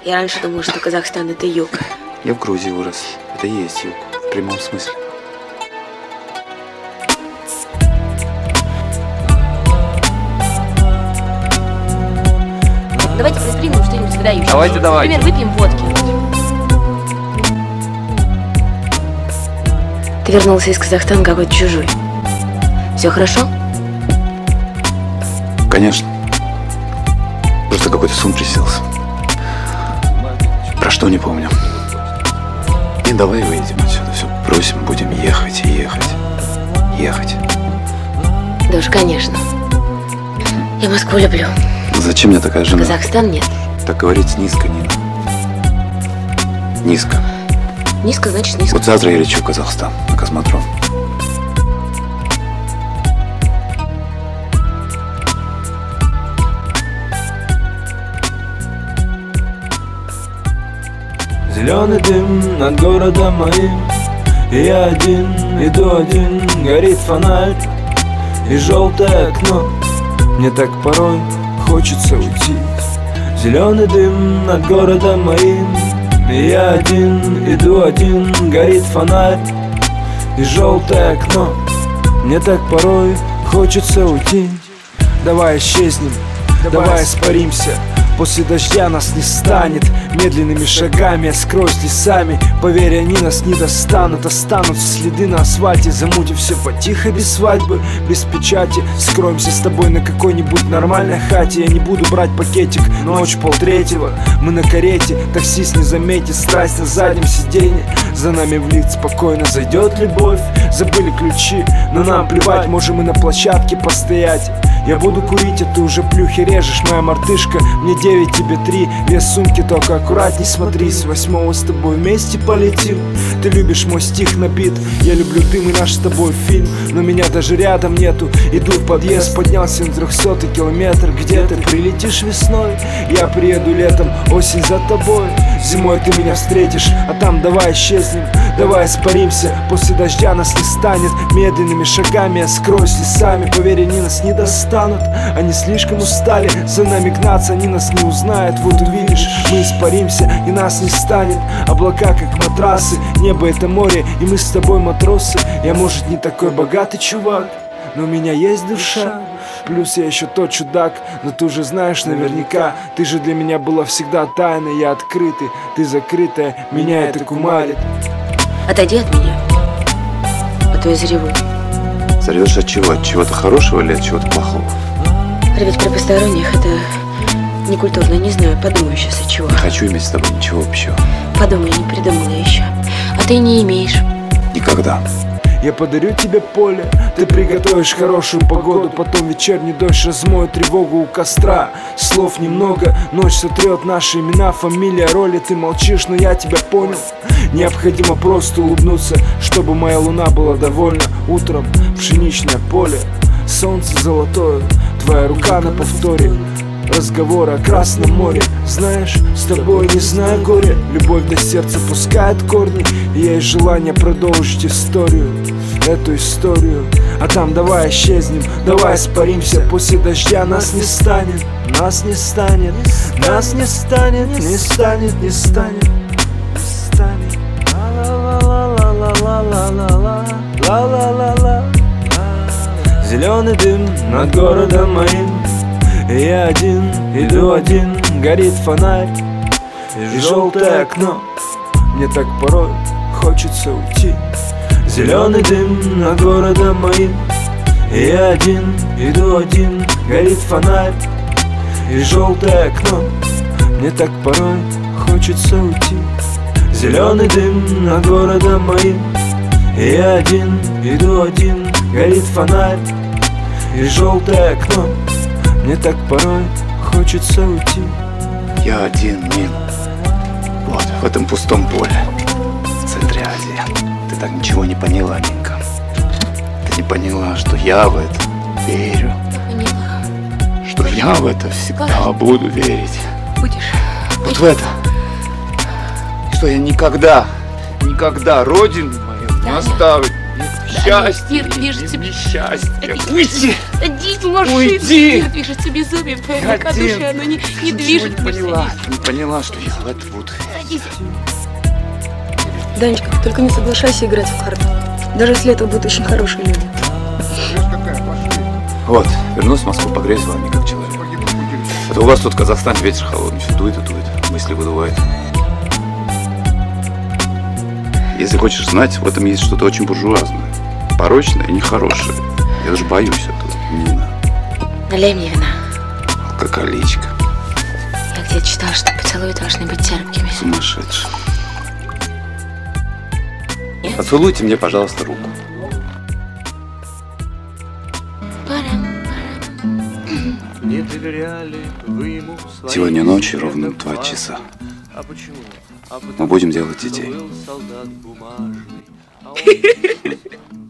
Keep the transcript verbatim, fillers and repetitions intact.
Я раньше думала, что Казахстан – это юг. Я в Грузии вырос. Это и есть юг. В прямом смысле. Давайте предпримем что-нибудь выдающееся. Давайте, давай. Например, выпьем водки. Ты вернулся из Казахстана какой-то чужой. Все хорошо? Конечно. Просто какой-то сум приселся. Про что не помню. И давай выйдем отсюда. Все, просим, будем ехать и ехать. Ехать. Да уж, конечно. Я Москву люблю. Зачем мне такая жена? Казахстан нет. Так говорить низко, Нина. Низко. Низко, значит низко. Вот завтра я лечу в Казахстан, на космодром. Зеленый дым над городом моим, и я один, иду один, горит фонарь и желтое окно. Мне так порой хочется уйти. Зеленый дым над городом моим, и я один, иду один, горит фонарь и желтое окно. Мне так порой хочется уйти. Давай исчезнем, давай испаримся. После дождя нас не станет. Медленными шагами я скроюсь лесами. Поверь, они нас не достанут. Останутся следы на асфальте. Замутим все потихо, без свадьбы, без печати. Скроемся с тобой на какой-нибудь нормальной хате. Я не буду брать пакетик, ночь полтретьего. Мы на карете, таксист не заметит. Страсть на заднем сиденье. За нами в лифт спокойно зайдет любовь. Забыли ключи, но нам плевать. Можем и на площадке постоять. Я буду курить, а ты уже плюхи режешь, моя мартышка. Мне девять, тебе три. Вес сумки, только аккуратней смотри. С восьмого с тобой вместе полетим. Ты любишь мой стих на бит. Я люблю дым и наш с тобой фильм. Но меня даже рядом нету. Иду в подъезд, поднялся на трехсотый километр. Где ты прилетишь весной? Я приеду летом, осень за тобой. Зимой ты меня встретишь, а там давай исчезнем. Давай испаримся, после дождя нас не станет. Медленными шагами я скроюсь лесами. Поверь, они нас не достанут. Они слишком устали за нами гнаться. Они нас не узнают, вот увидишь. Мы испаримся и нас не станет. Облака как матрасы, небо это море, и мы с тобой матросы. Я может не такой богатый чувак, но у меня есть душа. Плюс я еще тот чудак, но ты уже знаешь наверняка. Ты же для меня была всегда тайной. Я открытый, ты закрытая, меня это кумарит. Отойди от меня, а то я зареву. Заревешь от чего? От чего-то хорошего или от чего-то плохого? Реветь при посторонних — это некультурно, не знаю, подумаю сейчас от чего. Не хочу иметь с тобой ничего общего. Подумай, не придумала еще. А ты не имеешь. Никогда. Я подарю тебе поле, ты приготовишь хорошую погоду. Потом вечерний дождь размоет тревогу у костра. Слов немного, ночь сотрет наши имена, фамилия, роли. Ты молчишь, но я тебя понял. Необходимо просто улыбнуться, чтобы моя луна была довольна. Утром пшеничное поле, солнце золотое, твоя рука на повторе. Разговоры о Красном море. Знаешь, с тобой не знаю горя. Любовь до сердца пускает корни. И есть желание продолжить историю, эту историю. А там давай исчезнем, давай испаримся. После дождя нас не станет. Нас не станет, нас не станет, не станет, не станет, не станет. Ла-ла-ла-ла-ла-ла-ла-ла-ла-ла-ла. Зеленый дым над городом моим. И я один, иду один, горит фонарь и желтое окно. Мне так порой хочется уйти. Зеленый дым над городом моим. И я один, иду один, горит фонарь и желтое окно. Мне так порой хочется уйти. Зеленый дым над городом моим. И я один, иду один, горит фонарь и желтое окно. Мне так порой хочется уйти. Я один, Нин. Вот, в этом пустом поле, в центре Азии. Ты так ничего не поняла, Нинка. Ты не поняла, что я в это верю. Поняла. Что я в это всегда буду верить. Будешь? Вот в это. Что я никогда, никогда родину мою не оставлю. счастье, Мир движется и счастье. Один. Уйди! Один машина. Уйди! Мир движется безумием твоего Один. души, оно не, не движется. Не поняла, не поняла, что я в это буду. Садись. Данечка, только не соглашайся играть в карты. Даже если это будут очень хорошие люди. Вот, вернусь в Москву, погреюсь в вами как человек. Это у вас тут в Казахстане ветер холодный, все дует и дует, мысли выдувает. Если хочешь знать, в этом есть что-то очень буржуазное, порочное и нехорошее. Я даже боюсь этого, Нина. Налей мне вина. Алкоголичка, Я где-то читала, что поцелуи должны быть терпкими. сумасшедшая. Поцелуйте мне, пожалуйста, руку. Не доверяли вы ему свои Сегодня ночью секреты ровно два фразы. часа. А почему? А Мы потому будем делать что детей. был солдат бумажный, а он